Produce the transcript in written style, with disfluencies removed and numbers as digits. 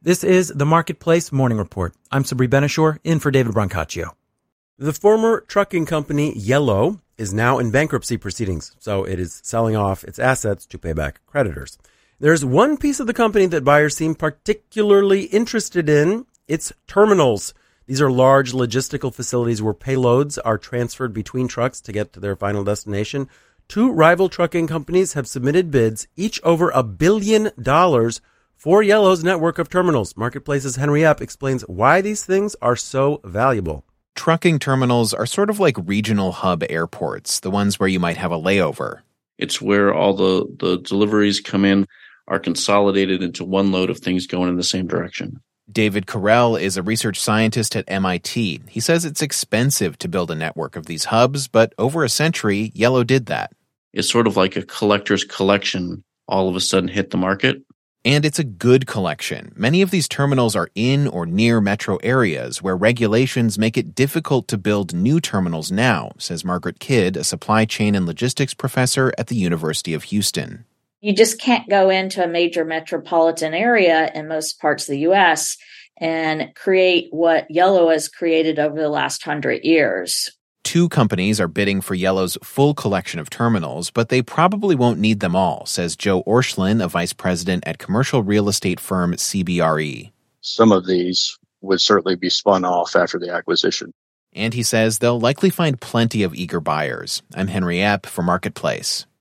This is the Marketplace Morning Report. I'm Sabri Benishore, in for David Brancaccio. The former trucking company Yellow is now in bankruptcy proceedings, so it is selling off its assets to pay back creditors. There's one piece of the company that buyers seem particularly interested in. It's terminals. These are large logistical facilities where payloads are transferred between trucks to get to their final destination. Two rival trucking companies have submitted bids, each over $1 billion, for Yellow's network of terminals. Marketplace's Henry Epp explains why these things are so valuable. Trucking terminals are sort of like regional hub airports, the ones where you might have a layover. It's where all the deliveries come in, are consolidated into one load of things going in the same direction. David Carell is a research scientist at MIT. He says it's expensive to build a network of these hubs, but over a century, Yellow did that. It's sort of like a collector's collection all of a sudden hit the market. And it's a good collection. Many of these terminals are in or near metro areas where regulations make it difficult to build new terminals now, says Margaret Kidd, a supply chain and logistics professor at the University of Houston. You just can't go into a major metropolitan area in most parts of the U.S. and create what Yellow has created over the last 100 years. Two companies are bidding for Yellow's full collection of terminals, but they probably won't need them all, says Joe Orschlin, a vice president at commercial real estate firm CBRE. Some of these would certainly be spun off after the acquisition. And he says they'll likely find plenty of eager buyers. I'm Henry Epp for Marketplace.